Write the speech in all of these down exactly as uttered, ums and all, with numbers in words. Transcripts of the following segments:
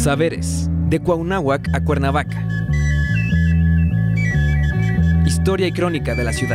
Saberes, de Cuauhnáhuac a Cuernavaca. Historia y crónica de la ciudad.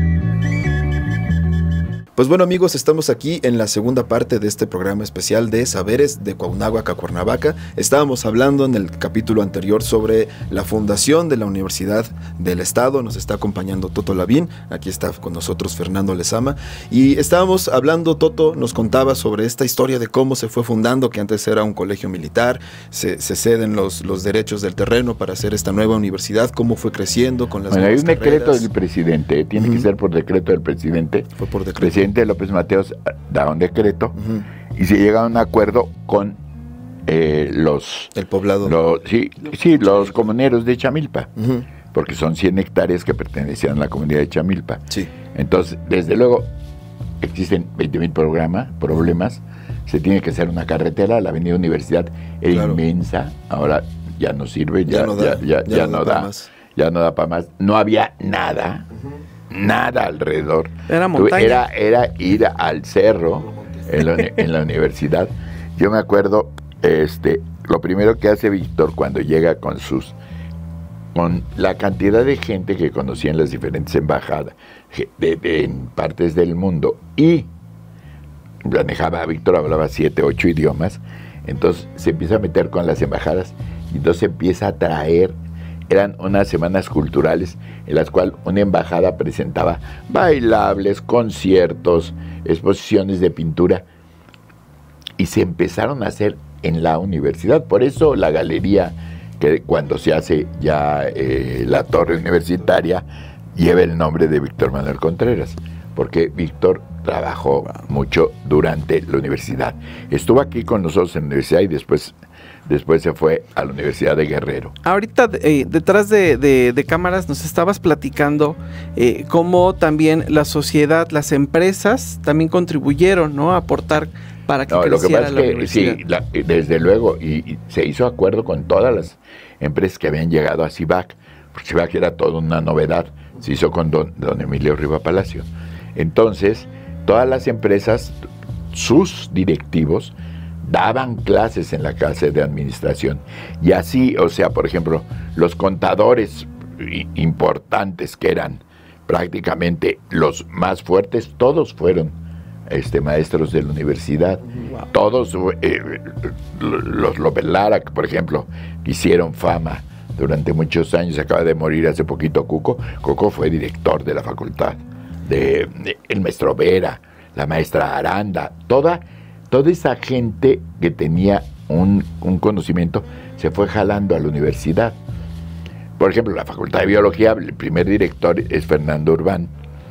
Pues bueno, amigos, estamos aquí en la segunda parte de este programa especial de Saberes de Cuauhnáhuac a Cuernavaca. Estábamos hablando en el capítulo anterior sobre la fundación de la Universidad del Estado. Nos está acompañando Toto Lavín, aquí está con nosotros Fernando Lezama. Y estábamos hablando, Toto nos contaba sobre esta historia de cómo se fue fundando, que antes era un colegio militar, se, se ceden los, los derechos del terreno para hacer esta nueva universidad, cómo fue creciendo con las bueno, hay un carreras. decreto del presidente, tiene uh-huh. que ser por decreto del presidente. Fue por decreto. El presidente López Mateos da un decreto uh-huh. y se llega a un acuerdo con eh, los... El poblado. Los, sí, sí, los comuneros de Chamilpa, uh-huh. porque son cien hectáreas que pertenecían a la comunidad de Chamilpa. Sí. Entonces, desde luego, existen veinte mil programas, problemas, se tiene que hacer una carretera, la avenida Universidad era claro. inmensa, ahora ya no sirve, ya, ya no da, ya, ya, ya, ya no, no da, da ya no da para más, no había nada. Uh-huh. Nada alrededor. Era montaña. Era, era ir al cerro en la, en la universidad. Yo me acuerdo, este, lo primero que hace Víctor cuando llega con sus, con la cantidad de gente que conocía en las diferentes embajadas de, de, en partes del mundo, y manejaba, Víctor hablaba siete, ocho idiomas, entonces se empieza a meter con las embajadas y entonces empieza a traer. Eran unas semanas culturales en las cuales una embajada presentaba bailables, conciertos, exposiciones de pintura, y se empezaron a hacer en la universidad. Por eso la galería, que cuando se hace ya eh, la torre universitaria, lleva el nombre de Víctor Manuel Contreras, porque Víctor trabajó mucho durante la universidad. Estuvo aquí con nosotros en la universidad y después... Después se fue a la Universidad de Guerrero. Ahorita, eh, detrás de, de, de cámaras, nos estabas platicando eh, cómo también la sociedad, las empresas, también contribuyeron, ¿no?, a aportar para que no, creciera lo que pasa la es que, universidad. Sí, la, desde luego, y, y se hizo acuerdo con todas las empresas que habían llegado a CIVAC, porque CIVAC era toda una novedad, se hizo con don, don Emilio Riva Palacio. Entonces, todas las empresas, sus directivos, daban clases en la clase de administración, y así, o sea, por ejemplo, los contadores importantes, que eran prácticamente los más fuertes, todos fueron este, maestros de la universidad. Wow. Todos, eh, los López Lara, por ejemplo, hicieron fama durante muchos años. Acaba de morir hace poquito Cuco. Cuco fue director de la facultad, de, de el maestro Vera, la maestra Aranda, toda Toda esa gente que tenía un, un conocimiento se fue jalando a la universidad. Por ejemplo, la Facultad de Biología, el primer director es Fernando Urbán,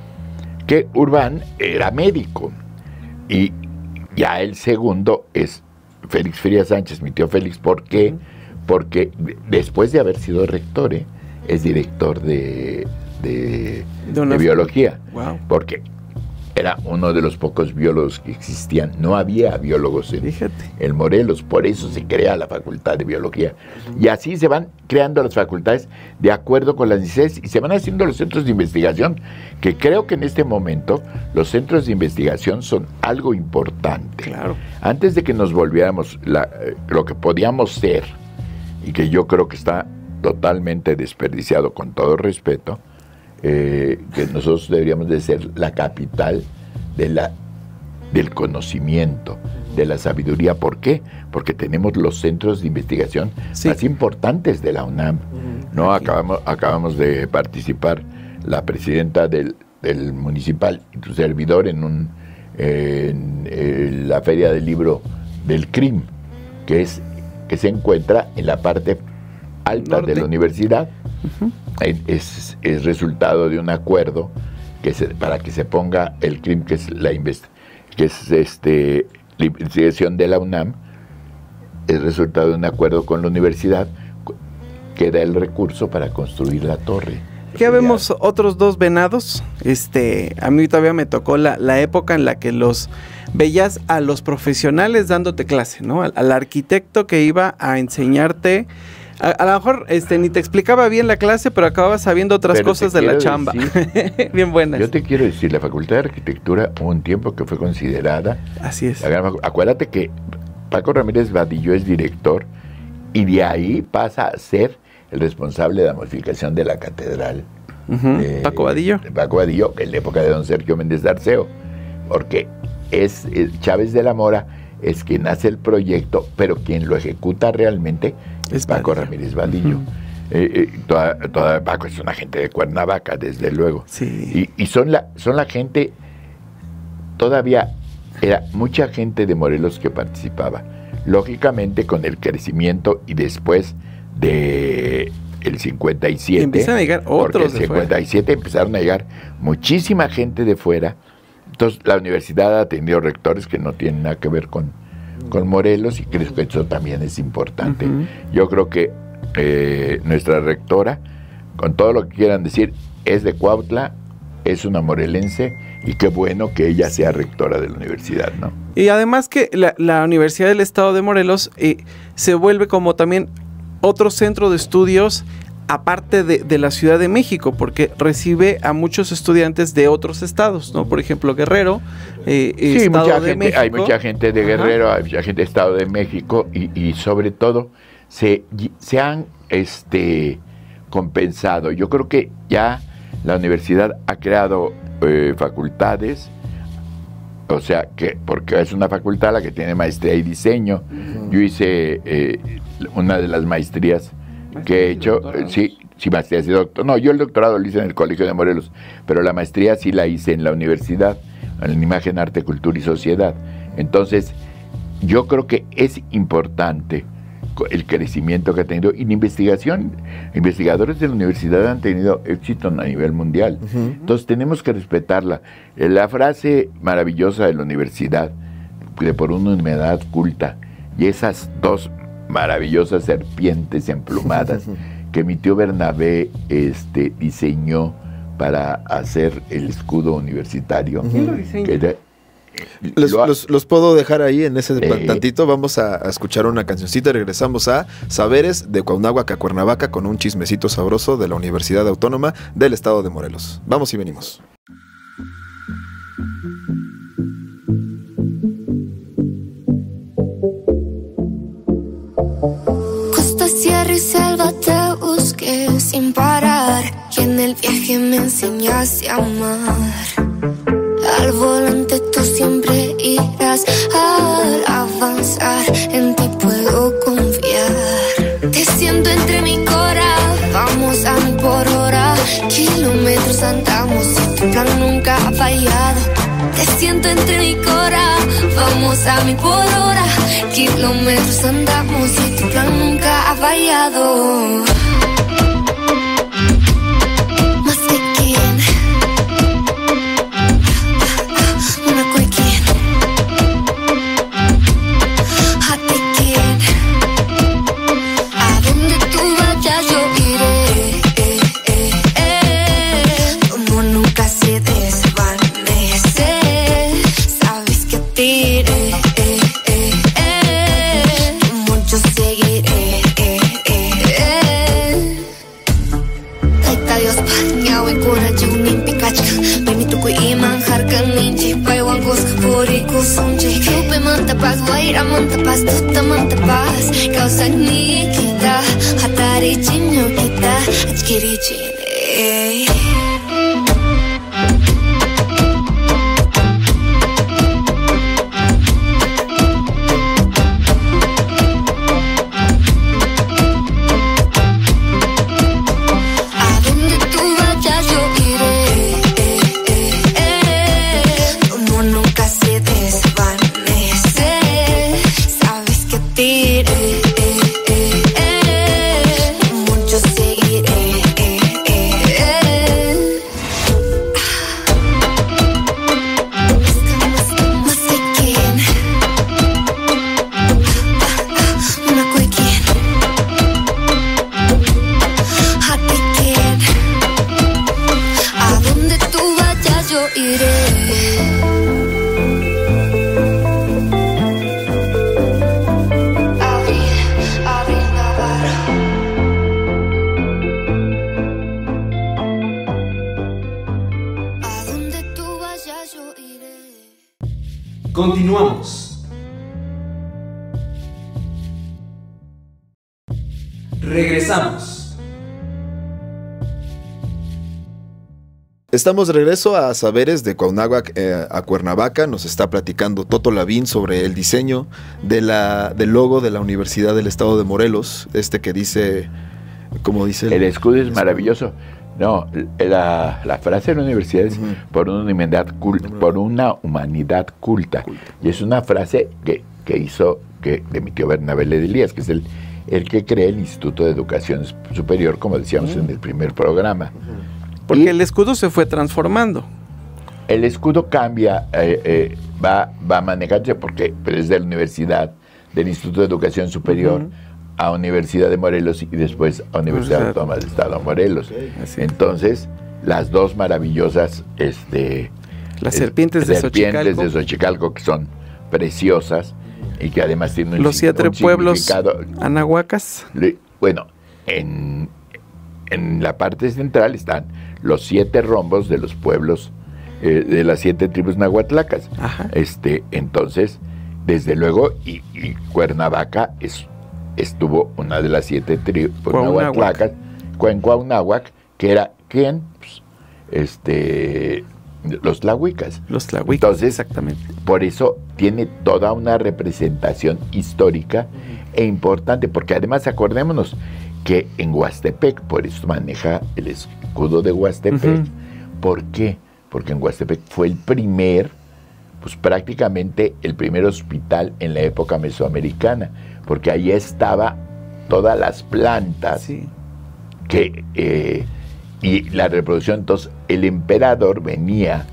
que Urbán era médico, y ya el segundo es Félix Frías Sánchez, mi tío Félix. ¿Por qué? Porque después de haber sido rector, ¿eh? es director de, de, de, de Biología. Wow. Porque era uno de los pocos biólogos que existían. No había biólogos en, en Morelos, por eso se crea la Facultad de Biología. Y así se van creando las facultades de acuerdo con las necesidades, y se van haciendo los centros de investigación, que creo que en este momento los centros de investigación son algo importante. Claro. Antes de que nos volviéramos la, lo que podíamos ser, y que yo creo que está totalmente desperdiciado, con todo respeto, Eh, que nosotros deberíamos de ser la capital de la, del conocimiento, de la sabiduría. ¿Por qué? Porque tenemos los centros de investigación sí. más importantes de la UNAM. Uh-huh. ¿No? Acabamos, acabamos de participar la presidenta del, del municipal y tu servidor en, un, eh, en eh, la Feria del Libro del C R I M, que, es, que se encuentra en la parte alta Norte. de la universidad. Uh-huh. Es, es resultado de un acuerdo que se, para que se ponga el C R I M, que es la invest, que es este la investigación de la UNAM, es resultado de un acuerdo con la universidad que da el recurso para construir la torre. Ya vemos otros dos venados. Este, a mí todavía me tocó la, la época en la que los veías a los profesionales dándote clase, ¿no? Al, al arquitecto que iba a enseñarte. A, a lo mejor este, ni te explicaba bien la clase, pero acababas sabiendo otras pero cosas de la chamba. Decir, bien buenas. Yo te quiero decir, la Facultad de Arquitectura hubo un tiempo que fue considerada. Así es. La gran, acuérdate que Paco Ramírez Vadillo es director y de ahí pasa a ser el responsable de la modificación de la catedral. Uh-huh. de, Paco Vadillo. De Paco Vadillo, en la época de don Sergio Méndez de Arceo, porque es, es Chávez de la Mora es quien hace el proyecto, pero quien lo ejecuta realmente es Paco Vadillo. Ramírez Vadillo. Uh-huh. eh, eh, toda, toda, Paco es una gente de Cuernavaca, desde luego. Sí. Y, y son, la, son la gente, todavía era mucha gente de Morelos que participaba. Lógicamente con el crecimiento y después de el cincuenta y siete, empiezan a llegar otros porque el cincuenta y siete empezaron a llegar muchísima gente de fuera. Entonces la universidad ha tenido rectores que no tienen nada que ver con, con Morelos, y creo que eso también es importante. Uh-huh. Yo creo que eh, nuestra rectora, con todo lo que quieran decir, es de Cuautla, es una morelense, y qué bueno que ella sea rectora de la universidad, ¿no? Y además que la, la Universidad del Estado de Morelos eh, se vuelve como también otro centro de estudios aparte de, de la Ciudad de México, porque recibe a muchos estudiantes de otros estados, ¿no? Por ejemplo, Guerrero, eh, sí, Estado mucha de gente, México. hay mucha gente de Guerrero, Ajá. hay mucha gente de Estado de México, y, y sobre todo se, se han este, compensado. Yo creo que ya la universidad ha creado eh, facultades, o sea, que porque es una facultad la que tiene maestría y diseño. Uh-huh. Yo hice eh, una de las maestrías que he hecho, eh, sí, sí, maestría y doctorado. No, yo el doctorado lo hice en el Colegio de Morelos, pero la maestría sí la hice en la universidad, en Imagen, Arte, Cultura y Sociedad. Entonces, yo creo que es importante el crecimiento que ha tenido, y la investigación, investigadores de la universidad han tenido éxito a nivel mundial. Uh-huh. Entonces tenemos que respetarla. La frase maravillosa de la universidad, de por una humedad culta, y esas dos maravillosas serpientes emplumadas que mi tío Bernabé este, diseñó para hacer el escudo universitario. ¿Quién lo diseñó? Que, Los, los, los puedo dejar ahí en ese eh, tantito. Vamos a, a escuchar una cancioncita y regresamos a Saberes de Cuauhnáhuac a Cuernavaca con un chismecito sabroso de la Universidad Autónoma del Estado de Morelos. Vamos y venimos. Costa, sierra y selva te busqué sin parar, y en el viaje me enseñaste a amar. Al volante tú siempre irás, al avanzar en ti puedo confiar. Te siento entre mi cora, vamos a mil por hora. Kilómetros andamos y tu plan nunca ha fallado. Te siento entre mi cora, vamos a mil por hora. Kilómetros andamos y tu plan nunca ha fallado. Continuamos. Regresamos. Estamos de regreso a Saberes de Cuauhnáhuac eh, a Cuernavaca. Nos está platicando Toto Lavín sobre el diseño de la, del logo de la Universidad del Estado de Morelos, este que dice, como dice... El, el escudo es maravilloso. No, la, la frase de la universidad es uh-huh. por, una humanidad culta, por una humanidad culta. culta. Y es una frase que, que hizo, que de mi tío Bernabé Ledilías, que es el, el que crea el Instituto de Educación Superior, como decíamos uh-huh. en el primer programa. Uh-huh. Porque y el escudo se fue transformando. El escudo cambia, eh, eh, va, va manejándose porque es de la universidad, del Instituto de Educación Superior, uh-huh. a Universidad de Morelos y después a Universidad Autónoma del Estado de Morelos. Okay. Entonces, las dos maravillosas este, las serpientes, de, serpientes de Xochicalco, que son preciosas y que además tienen un, los siete un pueblos anahuacas. Bueno, en, en la parte central están los siete rombos de los pueblos eh, de las siete tribus nahuatlacas. Ajá. Este, entonces, desde luego, y, y Cuernavaca es, estuvo una de las siete tribus nahuatlacas, en Cuauhnáhuac, que era ¿quién? Pues, este, los tlahuicas. Los tlahuicas, entonces, exactamente. Por eso tiene toda una representación histórica uh-huh. e importante, porque además acordémonos que en Huastepec, por eso maneja el escudo de Huastepec. Uh-huh. ¿Por qué? Porque en Huastepec fue el primer, pues prácticamente el primer hospital en la época mesoamericana, porque ahí estaba todas las plantas sí. que eh, y la reproducción. Entonces el emperador venía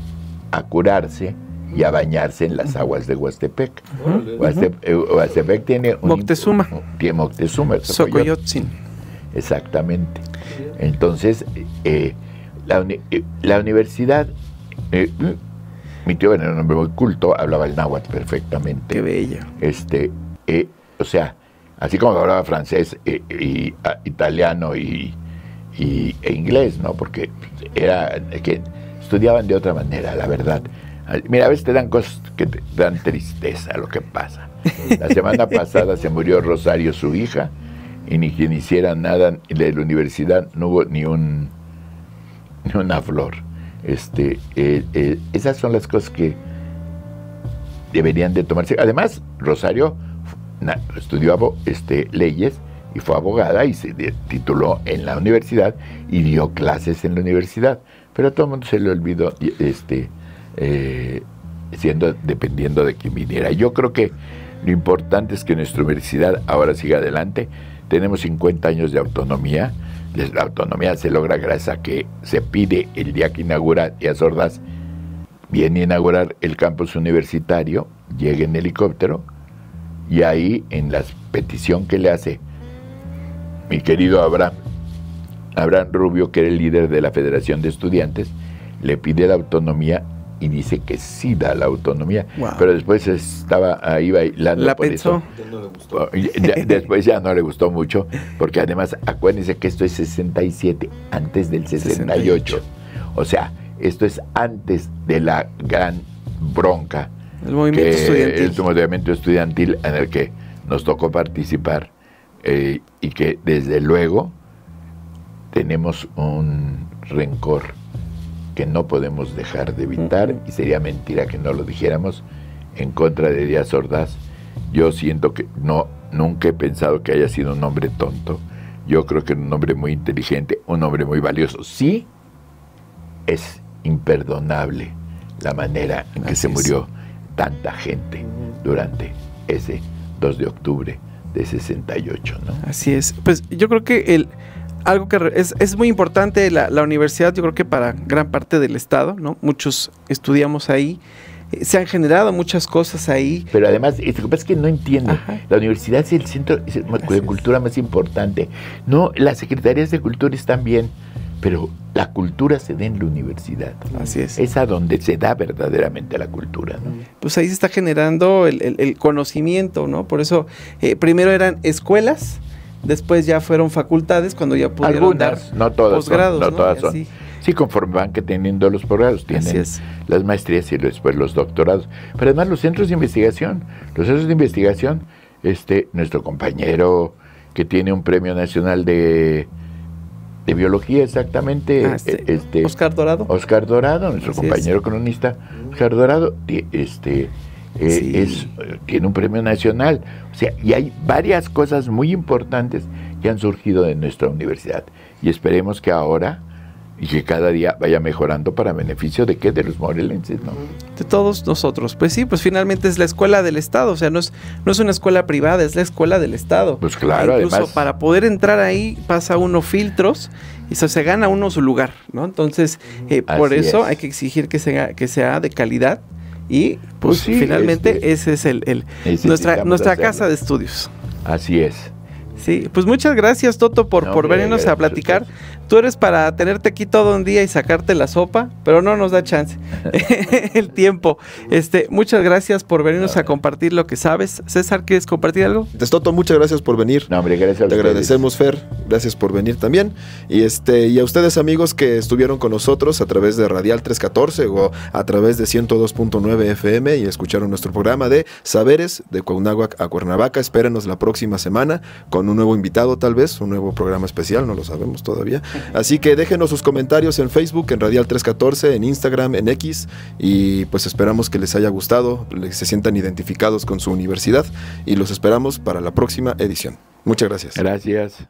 a curarse y a bañarse en las aguas de Huastepec. Uh-huh. Huastepec, Huastepec tiene un... Moctezuma. Tiene Moctezuma. Xocoyotzin. Exactamente. Entonces, eh, la, uni, eh, la universidad, eh, mi tío era un hombre muy culto, hablaba el náhuatl perfectamente. Qué bello. Este, eh, o sea, así como hablaba francés eh, y a, italiano y, y, e inglés, ¿no? Porque era que estudiaban de otra manera, la verdad. Mira, a veces te dan cosas que te dan tristeza, lo que pasa. La semana pasada se murió Rosario, su hija, y ni quien hiciera nada de la universidad, no hubo ni un ni una flor. Este, eh, eh, esas son las cosas que deberían de tomarse. Además, Rosario na, estudió este, leyes y fue abogada y se tituló en la universidad y dio clases en la universidad. Pero a todo el mundo se le olvidó, este, eh, siendo dependiendo de quién viniera. Yo creo que lo importante es que nuestra universidad ahora siga adelante. Tenemos cincuenta años de autonomía. La autonomía se logra gracias a que se pide el día que inaugura Díaz Ordaz viene a inaugurar el campus universitario, llega en helicóptero y ahí en la petición que le hace mi querido Abraham, Abraham Rubio, que era el líder de la Federación de Estudiantes, le pide la autonomía y dice que sí da la autonomía, wow. Pero después estaba ahí bailando la por pensó. Eso. No le gustó. Después ya no le gustó mucho, porque además acuérdense que esto es sesenta y siete, antes del sesenta y ocho. O sea, esto es antes de la gran bronca. El movimiento que, estudiantil. El movimiento estudiantil en el que nos tocó participar eh, y que desde luego tenemos un rencor que no podemos dejar de evitar, uh-huh. y sería mentira que no lo dijéramos, en contra de Díaz Ordaz. Yo siento que no, nunca he pensado que haya sido un hombre tonto. Yo creo que era un hombre muy inteligente, un hombre muy valioso. Sí, es imperdonable la manera en que Así se murió es. tanta gente durante ese dos de octubre de sesenta y ocho, ¿no? Así es. Pues yo creo que el algo que es, es muy importante la, la universidad, yo creo que para gran parte del estado, ¿no? Muchos estudiamos ahí, eh, se han generado muchas cosas ahí. Pero además, lo que pasa es que no entiendo, Ajá. la universidad es el centro es el, de cultura más importante. No, las secretarías de cultura están bien, pero la cultura se da en la universidad. Así es. Es a donde se da verdaderamente la cultura, ¿no? Pues ahí se está generando el, el, el conocimiento, ¿no? Por eso, eh, primero eran escuelas, después ya fueron facultades cuando ya pudieron Algunas, dar no todas posgrados, son, no, ¿no? todas son. Sí, conforme van que teniendo los posgrados, tienen las maestrías y después los doctorados. Pero además los centros de investigación, los centros de investigación, este, nuestro compañero que tiene un premio nacional de, de biología, exactamente. Ah, este, este, Oscar Dorado. Oscar Dorado, nuestro Así compañero es. cronista, Oscar Dorado, este, eh, Sí. es, tiene un premio nacional. O sea, y hay varias cosas muy importantes que han surgido de nuestra universidad. Y esperemos que ahora y que cada día vaya mejorando para beneficio de qué, de los morelenses, ¿no? De todos nosotros. Pues sí, pues finalmente es la escuela del Estado, o sea, no es, no es una escuela privada, es la escuela del Estado. Pues claro, Incluso además- para poder entrar ahí pasa uno filtros y se, se gana uno su lugar, ¿no? Entonces, eh, por Así eso es. hay que exigir que sea, que sea de calidad y pues, Pues sí, finalmente este, ese es el, el necesitamos nuestra, nuestra hacerlo. casa de estudios. Así es. Sí, pues muchas gracias, Toto, por, No, por hombre, venirnos a gracias a platicar. ustedes. Tú eres para tenerte aquí todo un día y sacarte la sopa, pero no nos da chance el tiempo. Este, muchas gracias por venirnos No, a compartir lo que sabes. César, ¿quieres compartir algo? Testoto, muchas gracias por venir. No, hombre, gracias a Te ustedes. agradecemos, Fer, gracias por venir también. Y este y a ustedes, amigos, que estuvieron con nosotros a través de Radial trescientos catorce o a través de ciento dos punto nueve F M y escucharon nuestro programa de Saberes de Cuauhnáhuac a Cuernavaca. Espérenos la próxima semana con un nuevo invitado, tal vez, un nuevo programa especial, no lo sabemos todavía. Así que déjenos sus comentarios en Facebook, en Radial trescientos catorce, en Instagram, en X, y pues esperamos que les haya gustado, les- se sientan identificados con su universidad y los esperamos para la próxima edición. Muchas gracias. Gracias.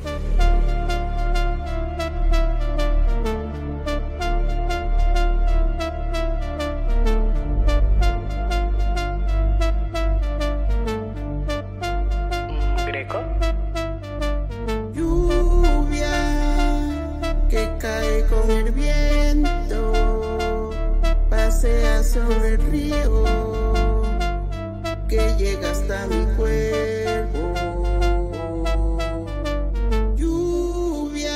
Greco. Lluvia que cae con el viento, pasea sobre el río, que llega hasta mi cuerpo. Lluvia.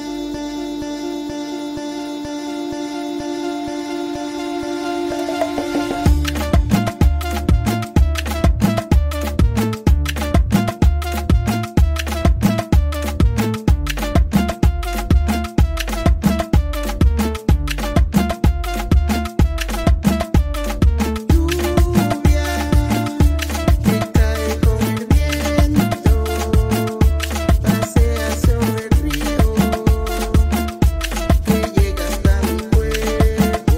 Lluvia que cae con el viento, pasea sobre el río, que llega hasta mi cuerpo.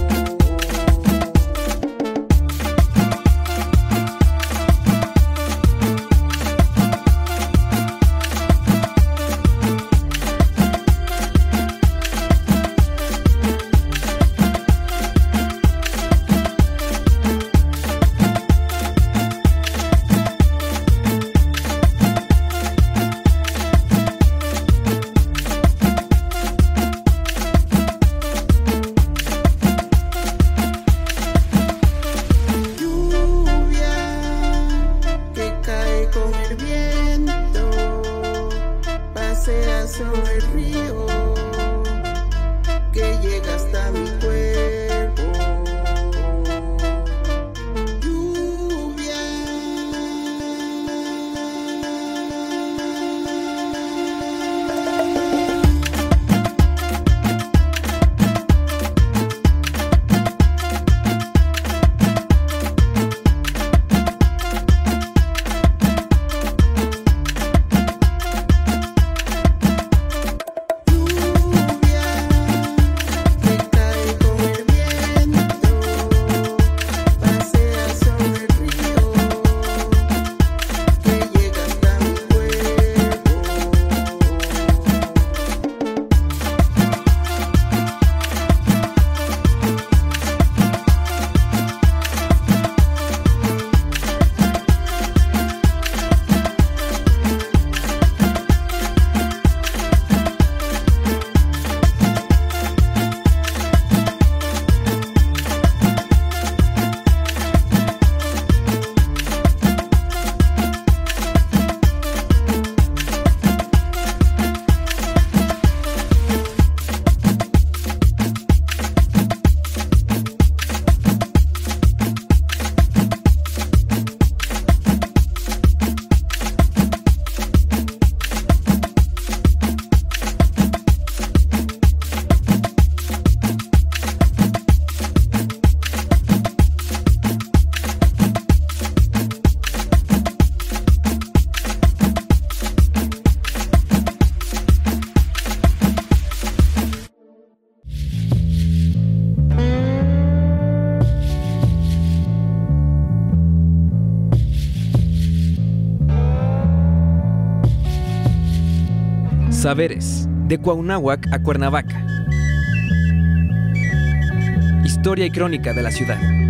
Lluvia que cae con el viento, pasea sobre el río, que llega hasta mi cuerpo. Lluvia. Lluvia Saberes, de Cuauhnáhuac a Cuernavaca. Historia y crónica de la ciudad.